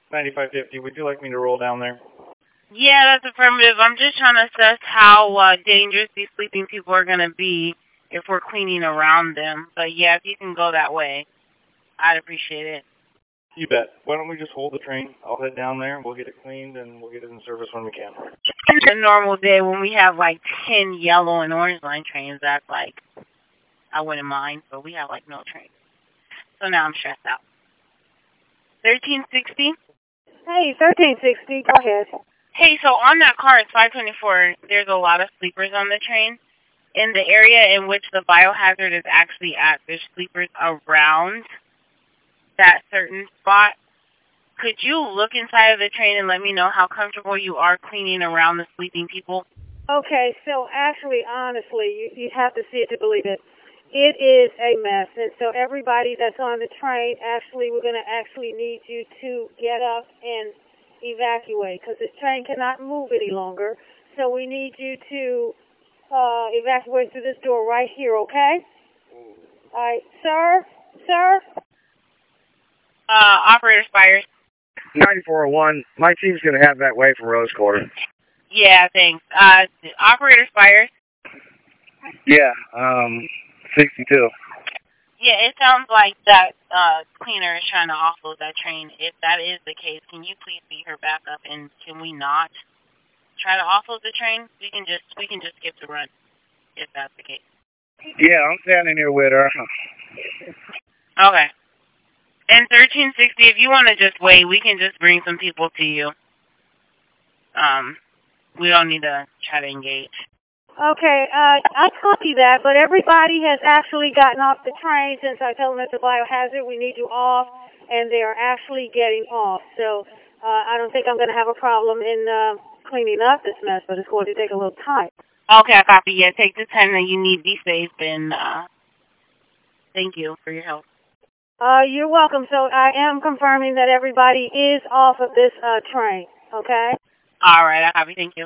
9550. Would you like me to roll down there? Yeah, that's affirmative. I'm just trying to assess how dangerous these sleeping people are going to be if we're cleaning around them. But yeah, if you can go that way, I'd appreciate it. You bet. Why don't we just hold the train? I'll head down there, we'll get it cleaned, and we'll get it in service when we can. A normal day when we have like 10 yellow and orange line trains, that's like, I wouldn't mind, but we have like no trains. So now I'm stressed out. 1360? Hey, 1360, go ahead. Hey, so on that car, it's 524, there's a lot of sleepers on the train. In the area in which the biohazard is actually at, there's sleepers around that certain spot. Could you look inside of the train and let me know how comfortable you are cleaning around the sleeping people? Okay, so actually, honestly, you have to see it to believe it. It is a mess, and so everybody that's on the train, actually, we're going to actually need you to get up and evacuate, because this train cannot move any longer. So we need you to evacuate through this door right here, okay? All right, sir? Sir? Operator Spires. 9401, my team's going to have that way for Rose Quarter. Yeah, thanks. Operator Spires. Yeah, 62. Yeah, it sounds like that cleaner is trying to offload that train. If that is the case, can you please beat her back up, and can we not try to offload the train? We can just skip the run, if that's the case. Yeah, I'm standing here with her. Okay. And 1360, if you want to just wait, we can just bring some people to you. We don't need to try to engage. Okay, I copy that, but everybody has actually gotten off the train since I told them it's a biohazard. We need you off, and they are actually getting off. So I don't think I'm going to have a problem in cleaning up this mess, but it's going to take a little time. Okay, I copy. Yeah, take the time that you need. Be safe, and thank you for your help. You're welcome. So I am confirming that everybody is off of this train, okay? All right, I copy. Thank you.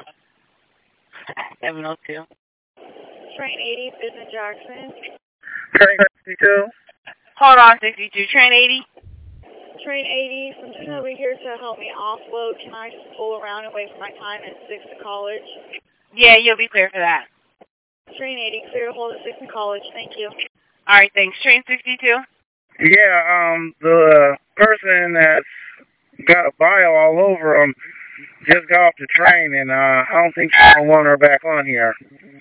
702. Train 80, Business Jackson. Train 62. Hold on, 62. Train 80. Train 80, I'm just over here to help me offload. Can I just pull around and wait for my time at 6 to College? Yeah, you'll be clear for that. Train 80, clear to hold at 6 to College. Thank you. All right, thanks. Train 62. Yeah, the person that's got a bio all over just got off the train, and I don't think I want her back on here.